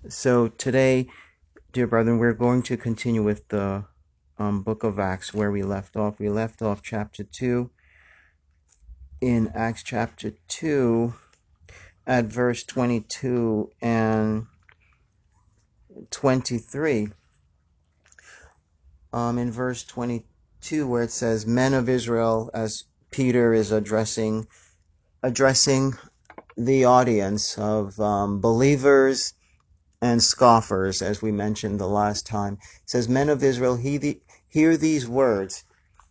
So today, dear brethren, we're going to continue with the book of Acts where we left off. We left off chapter 2 in Acts chapter 2 at verse 22 and 23. In verse 22 where it says, Men of Israel, as Peter is addressing the audience of believers and scoffers, as we mentioned the last time. It says, Men of Israel, hear these words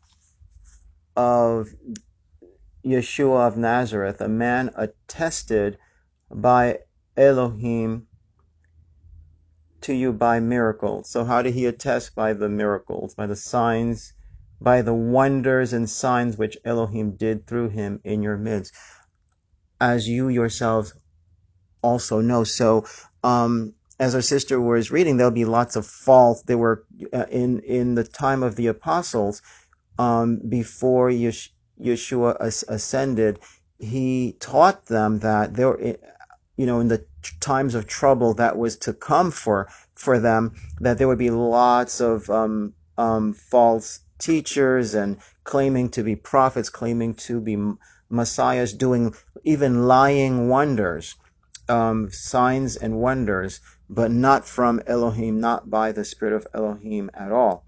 of Yeshua of Nazareth, a man attested by Elohim to you by miracles. So how did he attest? By the miracles, by the signs, by the wonders and signs which Elohim did through him in your midst, as you yourselves also know. So, as our sister was reading, there'll be lots of false. There were in the time of the apostles, before Yeshua ascended, he taught them that there, in the times of trouble that was to come for them, that there would be lots of false teachers and claiming to be prophets, claiming to be messiahs, doing even lying wonders, signs and wonders, but not from Elohim, not by the Spirit of Elohim at all.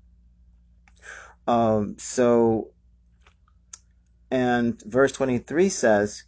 So, and verse 23 says,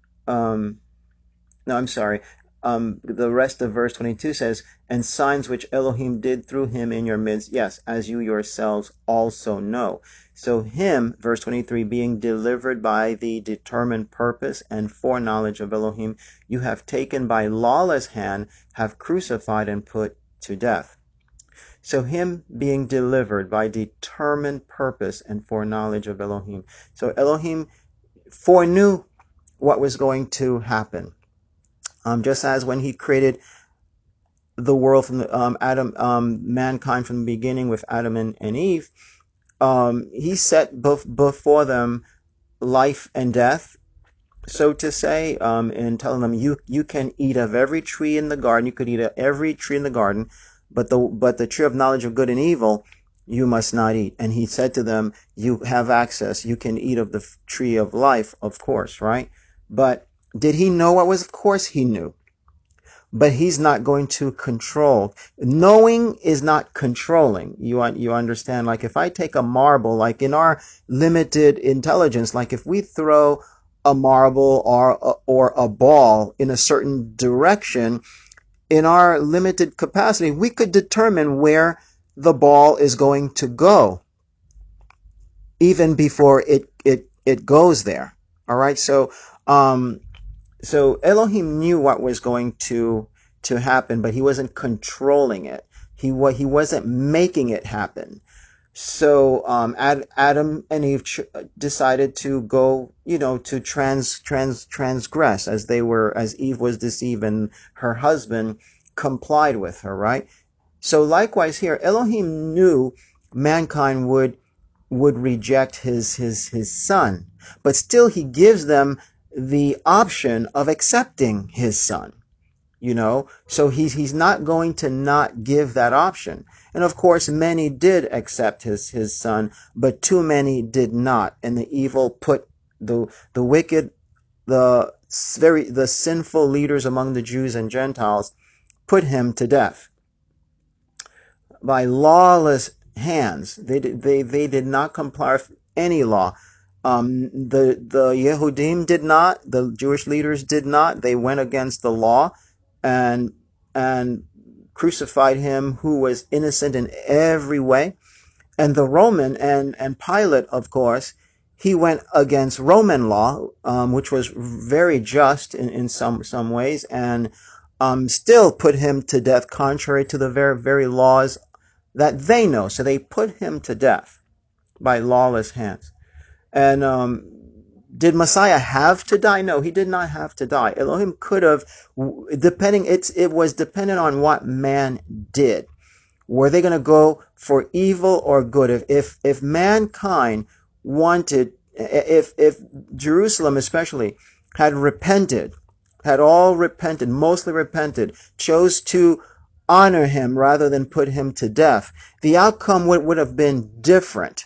no, I'm sorry. The rest of verse 22 says, and signs which Elohim did through him in your midst, yes, as you yourselves also know. So him, verse 23, being delivered by the determined purpose and foreknowledge of Elohim, you have taken by lawless hand, have crucified and put to death. So him being delivered by determined purpose and foreknowledge of Elohim. So Elohim foreknew what was going to happen. Just as when he created the world from mankind from the beginning with Adam and Eve, he set before them life and death, so to say, and telling them you can eat of every tree in the garden. You could eat of every tree in the garden, but the tree of knowledge of good and evil you must not eat. And he said to them, you have access. You can eat of the tree of life, of course, right? But did he know what was? Of course he knew. But he's not going to control. Knowing is not controlling. You understand? Like if I take a marble, like in our limited intelligence, like if we throw a marble or a ball in a certain direction, in our limited capacity, we could determine where the ball is going to go even before it goes there. All right. So Elohim knew what was going to happen, but he wasn't controlling it. He wasn't making it happen. So Adam and Eve decided to go, to transgress, as Eve was deceived and her husband complied with her, right? So likewise here, Elohim knew mankind would reject his son, but still he gives them the option of accepting his son. So he's not going to not give that option. And of course, many did accept his son, but too many did not. And the evil put the wicked, the sinful leaders among the Jews and Gentiles put him to death by lawless hands. They did not comply with any law. The Yehudim did not. The Jewish leaders did not. They went against the law, and crucified him who was innocent in every way. And the Roman and Pilate, of course, he went against Roman law, which was very just in some ways, and still put him to death contrary to the very laws that they know. So they put him to death by lawless hands. And did Messiah have to die? No, he did not have to die. Elohim could have, it was dependent on what man did. Were they going to go for evil or good? If mankind wanted, if Jerusalem especially had repented, had all repented, mostly repented, chose to honor him rather than put him to death, the outcome would have been different.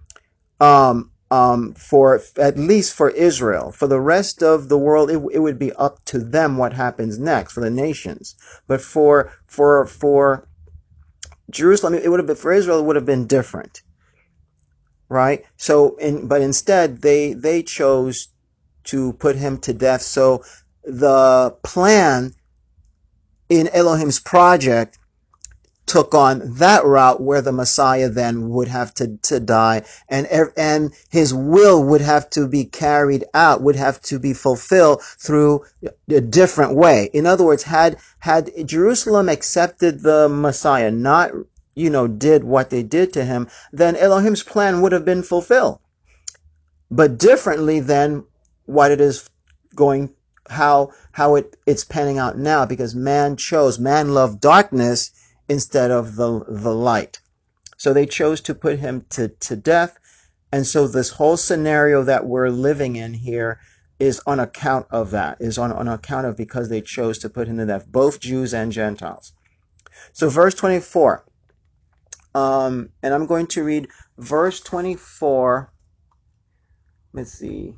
For at least for Israel. For the rest of the world, it would be up to them what happens next for the nations. But for Jerusalem, it would have been, for Israel, it would have been different, right? But instead, they chose to put him to death. So the plan in Elohim's project took on that route where the Messiah then would have to die, and his will would have to be carried out, would have to be fulfilled through a different way. In other words, had Jerusalem accepted the Messiah, not did what they did to him, then Elohim's plan would have been fulfilled, but differently than what it is going, it's panning out now, because man loved darkness instead of the light. So they chose to put him to death. And so this whole scenario that we're living in here is on account of that, is on account of, because they chose to put him to death, both Jews and Gentiles. So verse 24, and I'm going to read verse 24, let's see,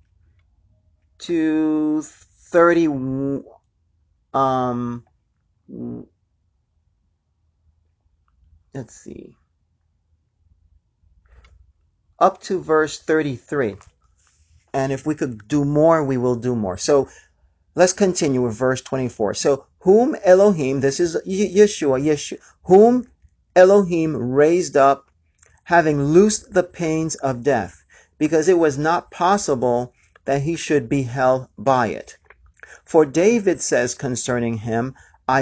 to 30, let's see, up to verse 33. And if we could do more, we will do more. So let's continue with verse 24. So whom Elohim, this is Yeshua, whom Elohim raised up, having loosed the pains of death, because it was not possible that he should be held by it. For David says concerning him, I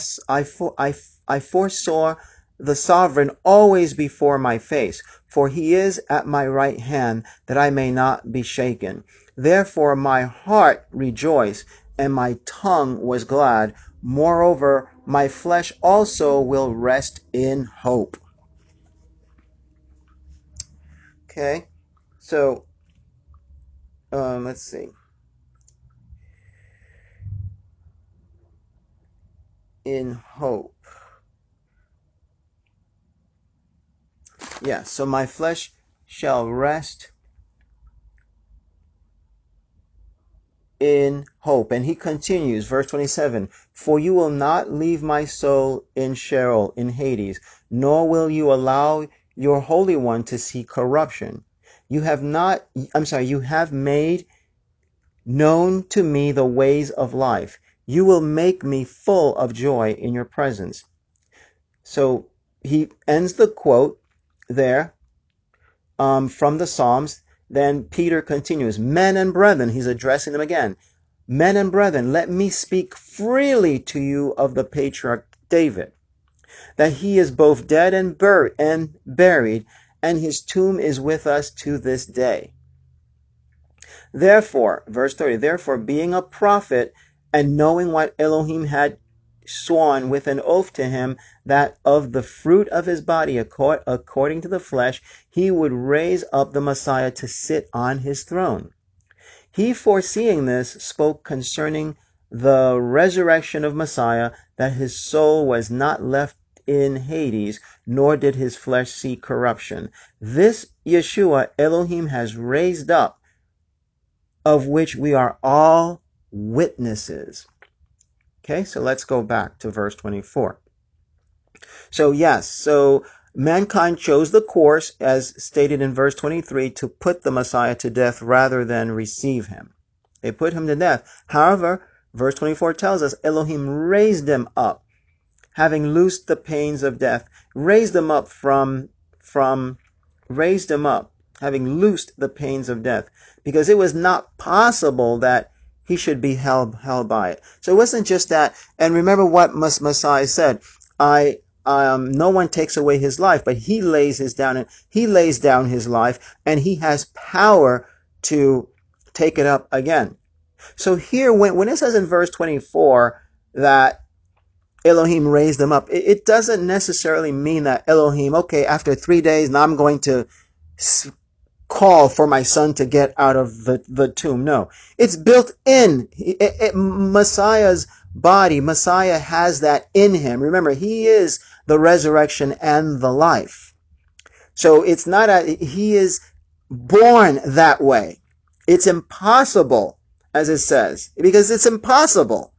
foresaw the sovereign always before my face, for he is at my right hand, that I may not be shaken. Therefore my heart rejoiced, and my tongue was glad. Moreover, my flesh also will rest in hope. Okay, so let's see. In hope. Yeah, so my flesh shall rest in hope. And he continues, verse 27, for you will not leave my soul in Sheol, in Hades, nor will you allow your Holy One to see corruption. You have made known to me the ways of life. You will make me full of joy in your presence. So he ends the quote there from the Psalms. Then Peter continues, men and brethren, he's addressing them again. Men and brethren, let me speak freely to you of the patriarch David, that he is both dead and buried, and his tomb is with us to this day. Therefore, verse 30, therefore, being a prophet, and knowing what Elohim had sworn with an oath to him, that of the fruit of his body, according to the flesh, he would raise up the Messiah to sit on his throne. He, foreseeing this, spoke concerning the resurrection of Messiah, that his soul was not left in Hades, nor did his flesh see corruption. This Yeshua Elohim has raised up, of which we are all witnesses. Okay, so let's go back to verse 24. So mankind chose the course, as stated in verse 23, to put the Messiah to death rather than receive him. They put him to death. However, verse 24 tells us Elohim raised him up, having loosed the pains of death, raised him up, having loosed the pains of death, because it was not possible that he should be held by it. So it wasn't just that. And remember what Messiah said, no one takes away his life, but he lays down his life, and he has power to take it up again. So here, when it says in verse 24 that Elohim raised them up, it doesn't necessarily mean that Elohim, okay, after 3 days, now I'm going to call for my son to get out of the tomb. No, it's built in. Messiah's body, Messiah has that in him. Remember, he is the resurrection and the life. So it's not he is born that way. It's impossible, as it says, because it's impossible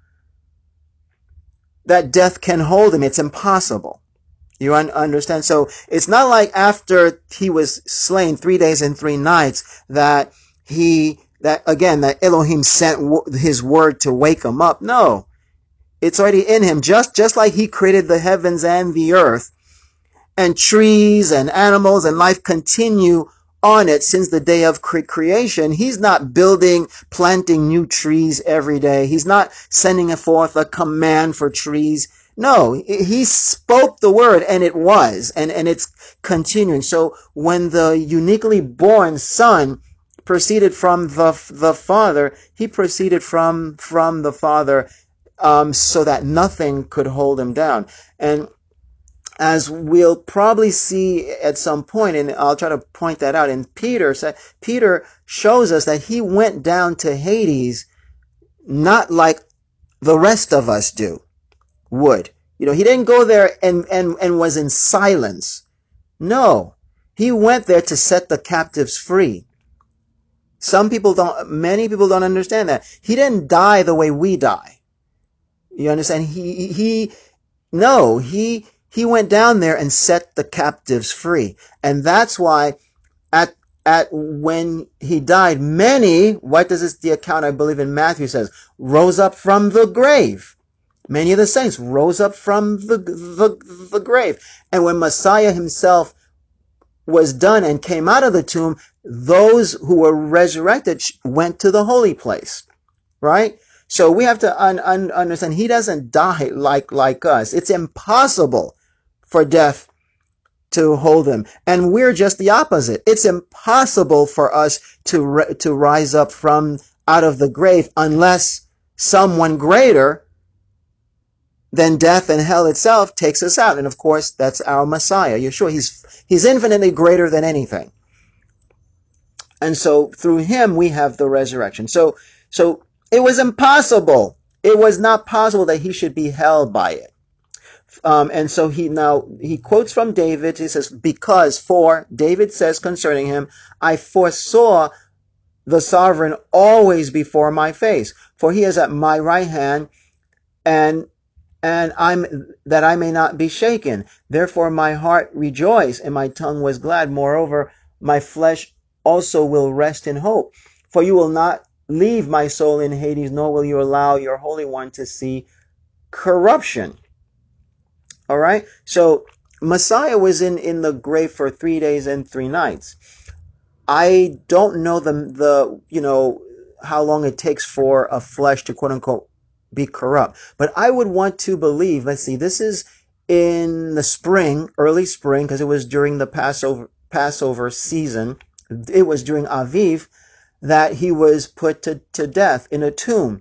that death can hold him. It's impossible. You understand? So it's not like after he was slain 3 days and 3 nights that that Elohim sent his word to wake him up. No, it's already in him. Just like he created the heavens and the earth, and trees and animals and life continue on it since the day of creation. He's not planting new trees every day. He's not sending forth a command for trees. No, he spoke the word and it was, and it's continuing. So when the uniquely born son proceeded from the Father, he proceeded from the Father, so that nothing could hold him down. And as we'll probably see at some point, and I'll try to point that out, and Peter shows us that he went down to Hades not like the rest of us would. He didn't go there and was in silence. No, he went there to set the captives free. Many people don't understand that. He didn't die the way we die. You understand? No, he went down there and set the captives free. And that's why at when he died, many, what does the account, I believe in Matthew says, rose up from the grave. Many of the saints rose up from the grave. And when Messiah himself was done and came out of the tomb, those who were resurrected went to the holy place. Right? So we have to understand he doesn't die like us. It's impossible for death to hold him. And we're just the opposite. It's impossible for us to rise up from out of the grave unless someone greater than death and hell itself takes us out. And of course, that's our Messiah, Yeshua. He's infinitely greater than anything. And so through him, we have the resurrection. So it was impossible. It was not possible that he should be held by it. And so he quotes from David. He says, David says concerning him, I foresaw the sovereign always before my face, for he is at my right hand, and that I may not be shaken. Therefore my heart rejoiced and my tongue was glad. Moreover, my flesh also will rest in hope. For you will not leave my soul in Hades, nor will you allow your Holy One to see corruption. All right. So Messiah was in the grave for 3 days and 3 nights. I don't know how long it takes for a flesh to quote unquote be corrupt, but I would want to believe, let's see, this is in the spring, early spring, because it was during the Passover season. It was during Aviv that he was put to death in a tomb.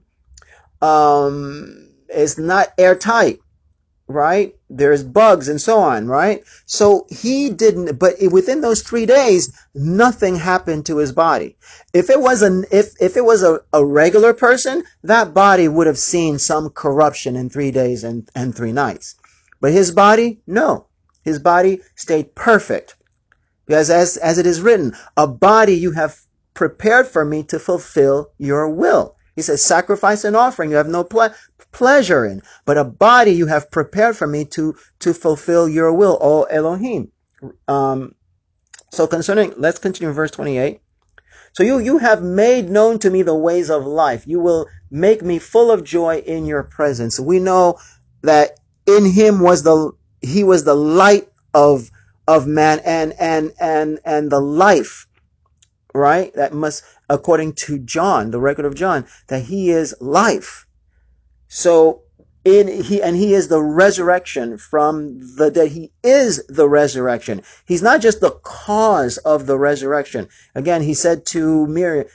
It's not airtight. Right? There's bugs and so on, right? So he didn't, but within those 3 days, nothing happened to his body. If it was if it was a regular person, that body would have seen some corruption in 3 days and 3 nights. But his body, no. His body stayed perfect. Because as it is written, a body you have prepared for me to fulfill your will. He says, sacrifice and offering you have no pleasure in, but a body you have prepared for me to fulfill your will, O Elohim. Let's continue in verse 28. So you have made known to me the ways of life. You will make me full of joy in your presence. We know that in him he was the light of man and the life, right? That must, according to John, the record of John, that he is life. So he is the resurrection from the dead. He is the resurrection. He's not just the cause of the resurrection. Again, he said to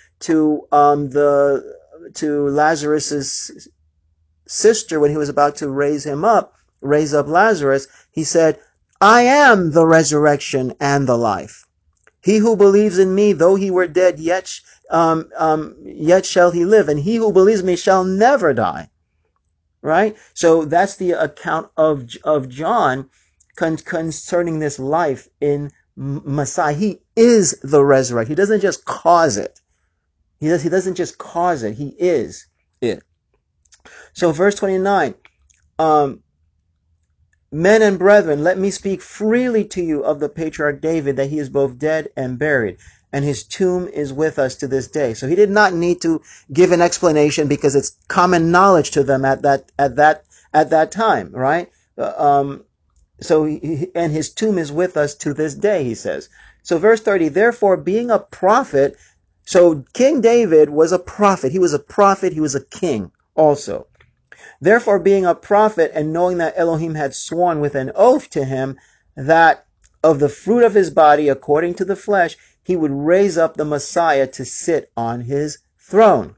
Lazarus's sister when he was about to raise up Lazarus, he said, I am the resurrection and the life. He who believes in me, though he were dead, yet shall he live. And he who believes me shall never die. right? So that's the account of John concerning this life in Messiah. He is the resurrection. He doesn't just cause it. He doesn't just cause it. He is it. So verse 29, um, men and brethren, let me speak freely to you of the patriarch David, that he is both dead and buried, and his tomb is with us to this day. So he did not need to give an explanation because it's common knowledge to them at that time, right? So and his tomb is with us to this day, he says. So verse 30, therefore being a prophet, so King David was a prophet. He was a prophet. He was a king also. Therefore, being a prophet and knowing that Elohim had sworn with an oath to him that of the fruit of his body, according to the flesh, he would raise up the Messiah to sit on his throne.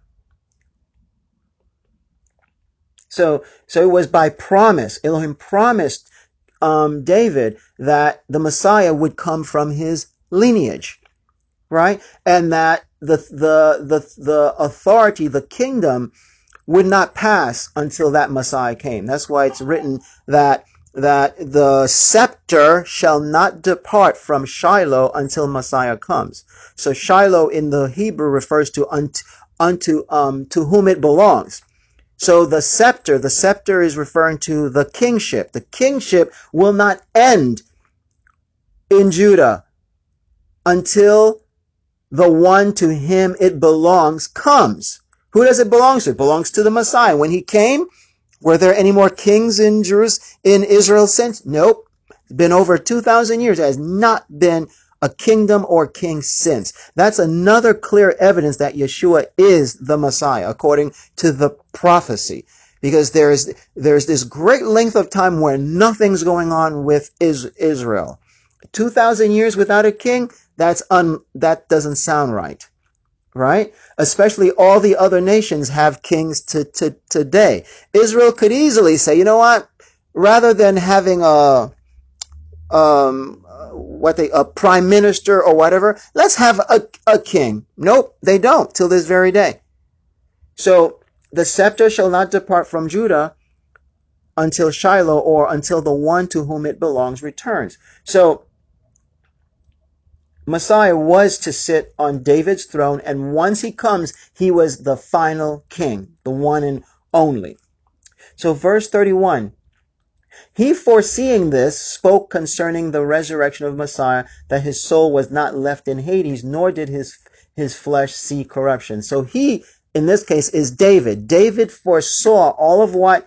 So it was by promise. Elohim promised David that the Messiah would come from his lineage, right? And that the authority, the kingdom, would not pass until that Messiah came. That's why it's written that the scepter shall not depart from Shiloh until Messiah comes. So Shiloh in the Hebrew refers to to whom it belongs. So the scepter is referring to the kingship. The kingship will not end in Judah until the one to him it belongs comes. Who does it belong to? It belongs to the Messiah. When he came, were there any more kings in Israel since? Nope. It's been over 2,000 years. There has not been a kingdom or king since. That's another clear evidence that Yeshua is the Messiah, according to the prophecy. Because there's this great length of time where nothing's going on with Israel. 2,000 years without a king, that doesn't sound right. Right? Especially all the other nations have kings today. Israel could easily say, you know what? Rather than having a prime minister or whatever, let's have a king. Nope, they don't till this very day. So the scepter shall not depart from Judah until Shiloh, or until the one to whom it belongs returns. So Messiah was to sit on David's throne, and once he comes, he was the final king, the one and only. So verse 31, he foreseeing this spoke concerning the resurrection of Messiah, that his soul was not left in Hades, nor did his flesh see corruption. So he, in this case, is David. David foresaw all of what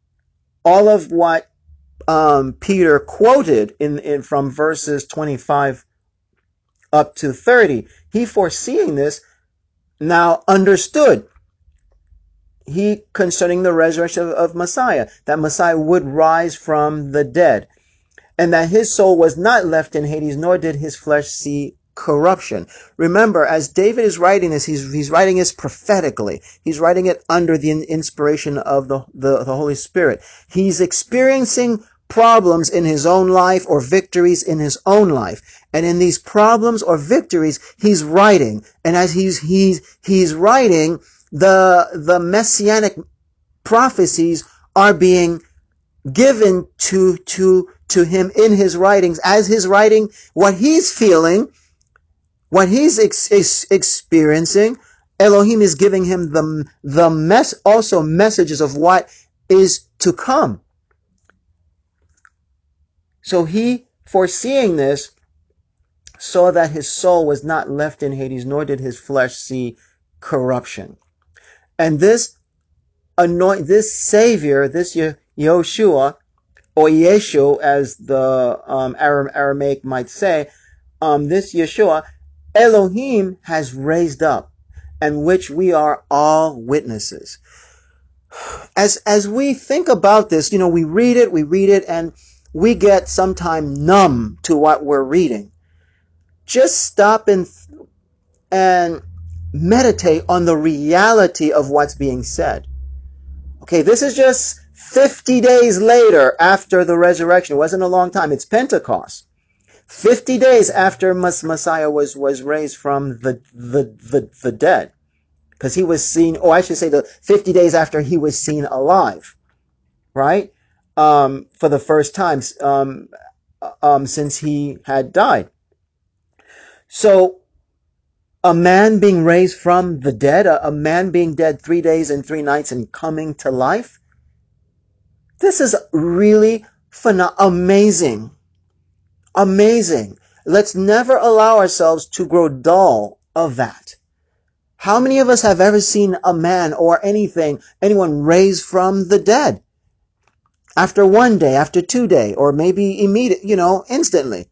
Peter quoted in from verses 25 up to 30. He foreseeing this now understood he concerning the resurrection of Messiah, that Messiah would rise from the dead, and that his soul was not left in Hades, nor did his flesh see corruption. Remember, as David is writing this, he's writing this prophetically. He's writing it under the inspiration of the Holy Spirit. He's experiencing problems in his own life or victories in his own life. And in these problems or victories, he's writing. And as he's writing, the messianic prophecies are being given to him in his writings, as his writing what he's feeling, what he's experiencing. Elohim is giving him also messages of what is to come. So he, foreseeing this, saw that his soul was not left in Hades, nor did his flesh see corruption. And this Savior, this Yoshua, or Yeshu, as the Aramaic might say, this Yeshua, Elohim has raised up, and which we are all witnesses. As we think about this, we read it, and we get sometimes numb to what we're reading. Just stop and meditate on the reality of what's being said. Okay, this is just 50 days later after the resurrection. It wasn't a long time. It's Pentecost. 50 days after Messiah was raised from the dead. Because he was seen, I should say the 50 days after he was seen alive. right? For the first time since he had died. So a man being raised from the dead, a man being dead 3 days and 3 nights and coming to life. This is really amazing. Amazing. Let's never allow ourselves to grow dull of that. How many of us have ever seen a man or anyone raised from the dead? After 1 day, after 2 day, or maybe instantly.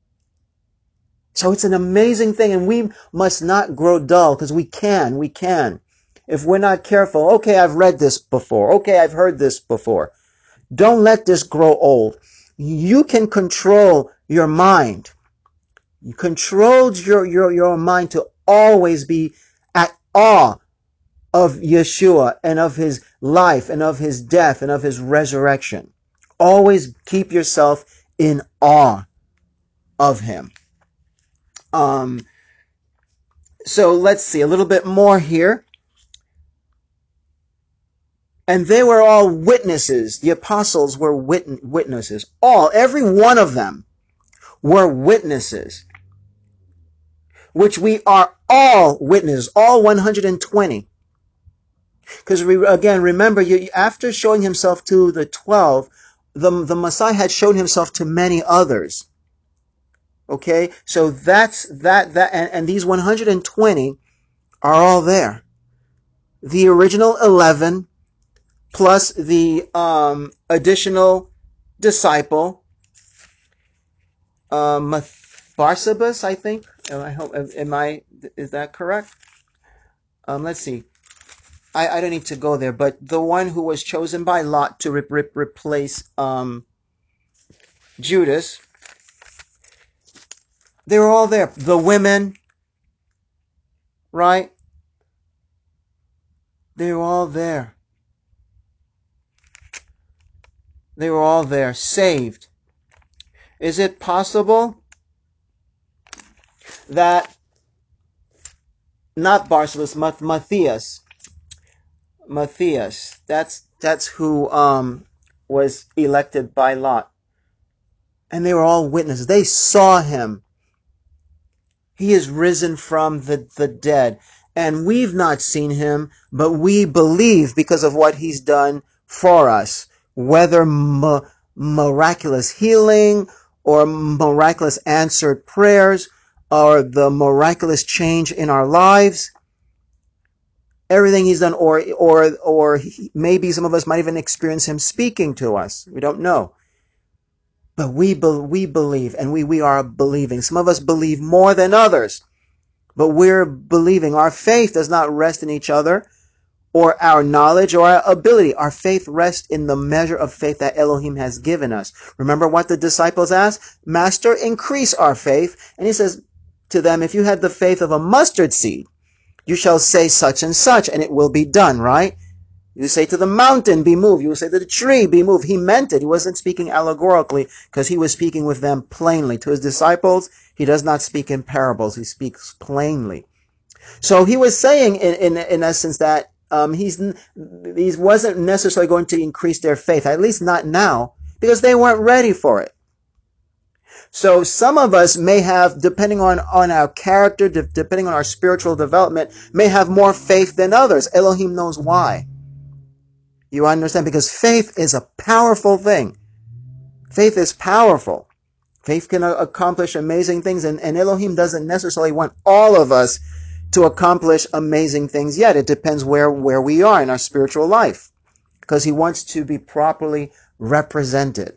So it's an amazing thing, and we must not grow dull, because we can. If we're not careful, okay, I've read this before. Okay, I've heard this before. Don't let this grow old. You can control your mind. You control your mind to always be at awe of Yeshua and of his life and of his death and of his resurrection. Always keep yourself in awe of him. So let's see a little bit more here. And they were all witnesses. The apostles were witnesses. Every one of them were witnesses, which we are all witnesses, all 120. Because again, remember, after showing himself to the 12, the Messiah had shown himself to many others. Okay, so and these 120 are all there. The original 11 plus the additional disciple, Barsabas, I think. I hope. Is that correct? Let's see. I don't need to go there, but the one who was chosen by Lot to replace Judas, they were all there. The women, right? They were all there. They were all there, saved. Is it possible that not Barsabas, Matthias, that's who was elected by Lot, and they were all witnesses. They saw him. He is risen from the dead. And we've not seen him, but we believe because of what he's done for us. Whether miraculous healing or miraculous answered prayers or the miraculous change in our lives, everything he's done, or maybe some of us might even experience him speaking to us. We don't know. But we believe, and we are believing. Some of us believe more than others. But we're believing. Our faith does not rest in each other or our knowledge or our ability. Our faith rests in the measure of faith that Elohim has given us. Remember what the disciples asked? Master, increase our faith. And he says to them, if you had the faith of a mustard seed, you shall say such and such, and it will be done, right? You say to the mountain, be moved. You will say to the tree, be moved. He meant it. He wasn't speaking allegorically, because he was speaking with them plainly. To his disciples, he does not speak in parables. He speaks plainly. So he was saying, in essence, that he wasn't necessarily going to increase their faith, at least not now, because they weren't ready for it. So some of us may have, depending on our character, depending on our spiritual development, may have more faith than others. Elohim knows why. You understand? Because faith is a powerful thing. Faith is powerful. Faith can accomplish amazing things, and Elohim doesn't necessarily want all of us to accomplish amazing things yet. It depends where we are in our spiritual life, because he wants to be properly represented.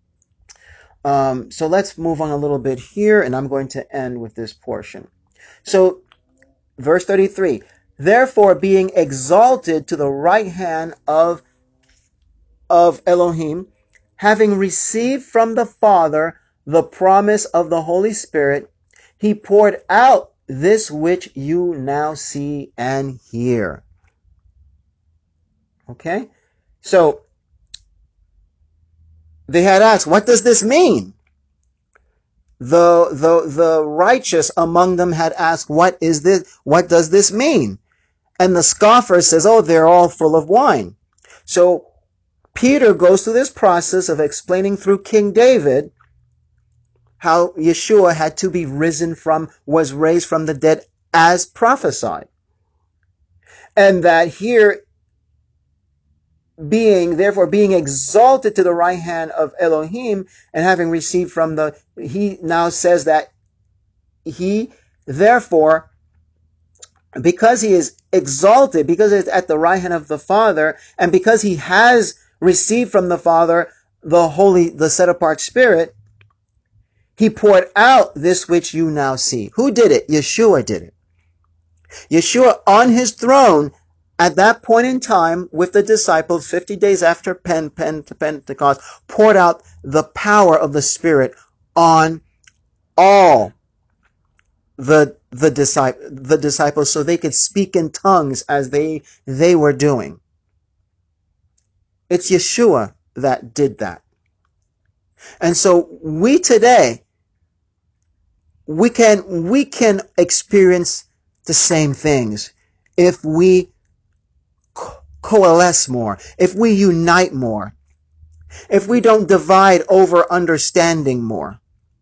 So let's move on a little bit here, and I'm going to end with this portion. So, verse 33, therefore being exalted to the right hand of Elohim, having received from the Father the promise of the Holy Spirit, he poured out this which you now see and hear. Okay? So, they had asked, what does this mean? The righteous among them had asked, what is this? What does this mean? And the scoffer says, oh, they're all full of wine. So, Peter goes through this process of explaining through King David how Yeshua had to be was raised from the dead as prophesied. And that here therefore being exalted to the right hand of Elohim and having received he now says that he therefore, because he is exalted, because it's at the right hand of the Father, and because he has received from the Father the set apart Spirit, he poured out this which you now see. Who did it? Yeshua did it. Yeshua on his throne at that point in time with the disciples 50 days after Pentecost poured out the power of the Spirit on all the disciples so they could speak in tongues as they were doing. It's Yeshua that did that. And so we today, we can experience the same things if we coalesce more, if we unite more, if we don't divide over understanding more.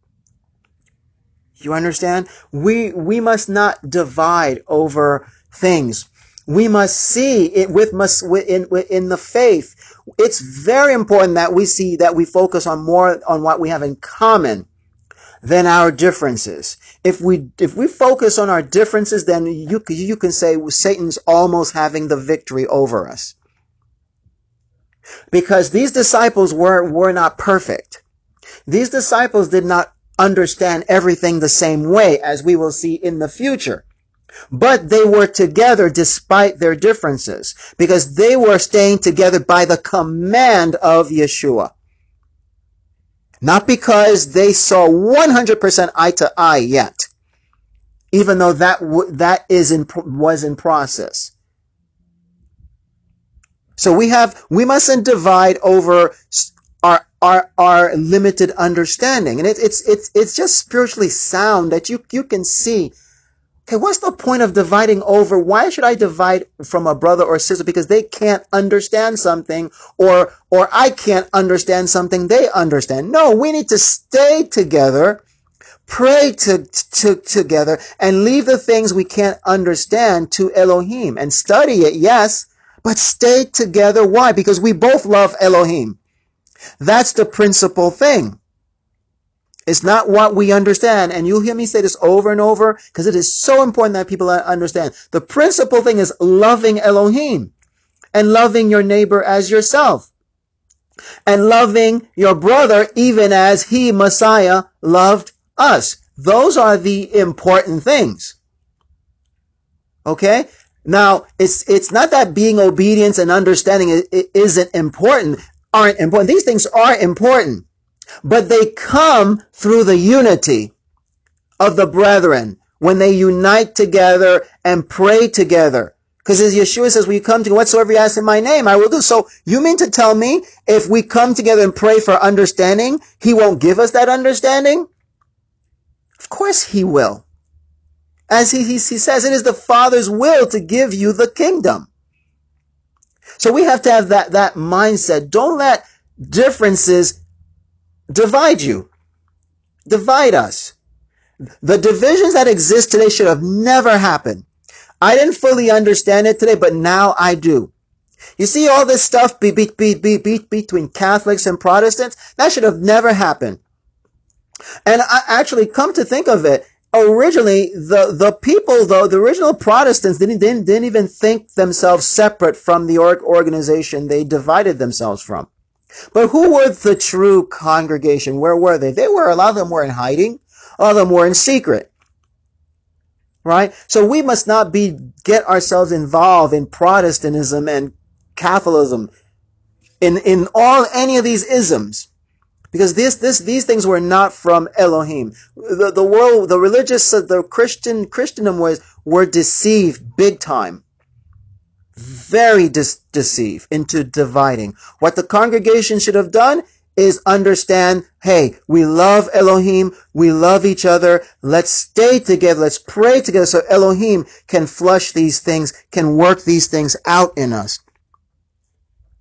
You understand? We must not divide over things. We must see it in the faith. It's very important that we focus on more on what we have in common than our differences. If we focus on our differences, then you can say Satan's almost having the victory over us. Because these disciples were not perfect. These disciples did not understand everything the same way, as we will see in the future. But they were together despite their differences, because they were staying together by the command of Yeshua. Not because they saw 100% eye to eye yet, even though that was in process. So we mustn't divide over our limited understanding. And it's just spiritually sound that you can see, okay, what's the point of dividing over? Why should I divide from a brother or sister? Because they can't understand something, or I can't understand something they understand. No, we need to stay together, pray together, and leave the things we can't understand to Elohim and study it, yes, but stay together. Why? Because we both love Elohim. That's the principal thing. It's not what we understand. And you'll hear me say this over and over because it is so important that people understand. The principal thing is loving Elohim and loving your neighbor as yourself and loving your brother even as he, Messiah, loved us. Those are the important things. Okay? Now, it's not that being obedient and understanding isn't important, aren't important. These things are important. But they come through the unity of the brethren when they unite together and pray together. Because as Yeshua says, when you come to whatsoever you ask in my name, I will do. So you mean to tell me if we come together and pray for understanding, he won't give us that understanding? Of course he will. As he says, it is the Father's will to give you the kingdom. So we have to have that mindset. Don't let differences divide you. Divide us. The divisions that exist today should have never happened. I didn't fully understand it today, but now I do. You see all this stuff between Catholics and Protestants? That should have never happened. And I actually come to think of it, originally the people, though, the original Protestants didn't even think themselves separate from the organization they divided themselves from. But who were the true congregation? Where were they? A lot of them were in hiding. A lot of them were in secret. Right? So we must not get ourselves involved in Protestantism and Catholicism, in any of these isms. Because these things were not from Elohim. The world, the Christendom were deceived big time. Very deceived into dividing. What the congregation should have done is understand, hey, we love Elohim, we love each other, let's stay together, let's pray together so Elohim can flush these things, can work these things out in us.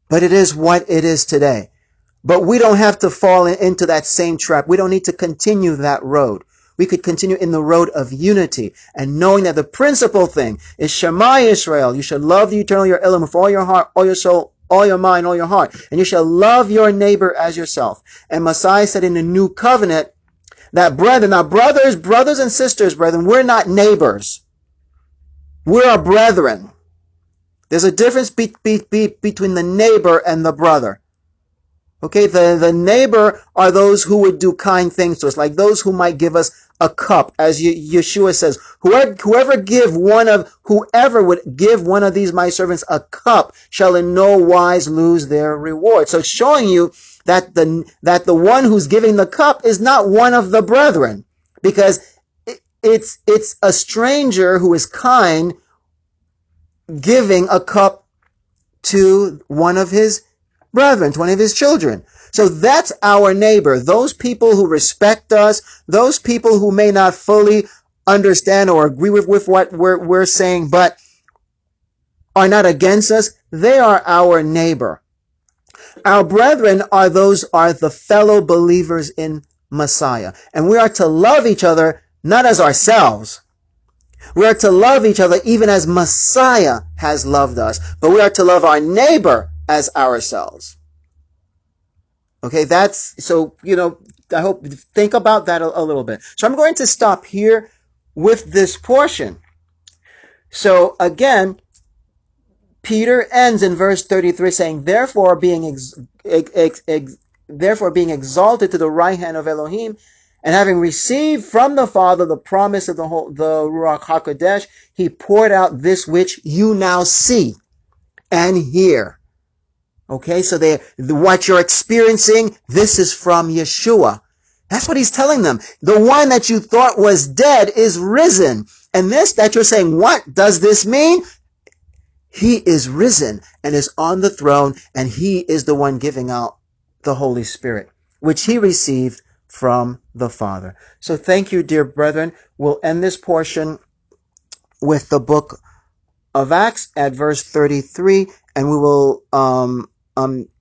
but it is what it is today. But we don't have to fall into that same trap. We don't need to continue that road. We could continue in the road of unity and knowing that the principal thing is Shema Israel. You should love the eternal your Elohim with all your heart, all your soul, all your mind, all your heart. And you shall love your neighbor as yourself. And Messiah said in the new covenant that brethren, now brothers and sisters, brethren, we're not neighbors. We're a brethren. There's a difference between the neighbor and the brother. Okay, the neighbor are those who would do kind things to us, like those who might give us a cup, as Yeshua says, whoever would give one of these my servants a cup shall in no wise lose their reward. So it's showing you that the one who's giving the cup is not one of the brethren, because it's a stranger who is kind giving a cup to one of his brethren, to one of his children. So that's our neighbor. Those people who respect us, those people who may not fully understand or agree with what we're saying, but are not against us, they are our neighbor. Our brethren are the fellow believers in Messiah. And we are to love each other, not as ourselves. We are to love each other even as Messiah has loved us, but we are to love our neighbor as ourselves. Okay, I hope think about that a little bit. So I'm going to stop here with this portion. So again, Peter ends in verse 33 saying, therefore being exalted to the right hand of Elohim, and having received from the Father the promise of the Ruach HaKodesh, he poured out this which you now see and hear. Okay, so what you're experiencing, this is from Yeshua. That's what he's telling them. The one that you thought was dead is risen. And this that you're saying, what does this mean? He is risen and is on the throne, and he is the one giving out the Holy Spirit, which he received from the Father. So thank you, dear brethren. We'll end this portion with the book of Acts at verse 33, and we will